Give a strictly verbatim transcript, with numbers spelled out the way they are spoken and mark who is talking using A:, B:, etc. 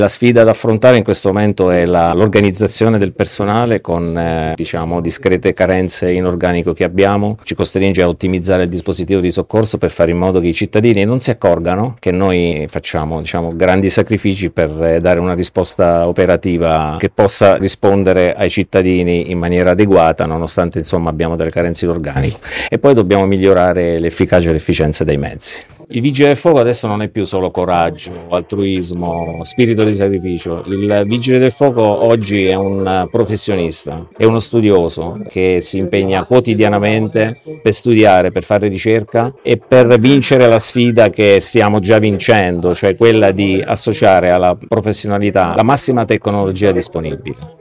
A: La sfida da affrontare in questo momento è la, l'organizzazione del personale con eh, diciamo discrete carenze in organico che abbiamo, ci costringe a ottimizzare il dispositivo di soccorso per fare in modo che i cittadini non si accorgano che noi facciamo diciamo grandi sacrifici per eh, dare una risposta operativa che possa rispondere ai cittadini in maniera adeguata, nonostante insomma abbiamo delle carenze in organico. E poi dobbiamo migliorare l'efficacia e l'efficienza dei mezzi. Il vigile del fuoco adesso non è più solo coraggio, altruismo, spirito di sacrificio. Il vigile del fuoco oggi è un professionista, è uno studioso che si impegna quotidianamente per studiare, per fare ricerca e per vincere la sfida che stiamo già vincendo, cioè quella di associare alla professionalità la massima tecnologia disponibile.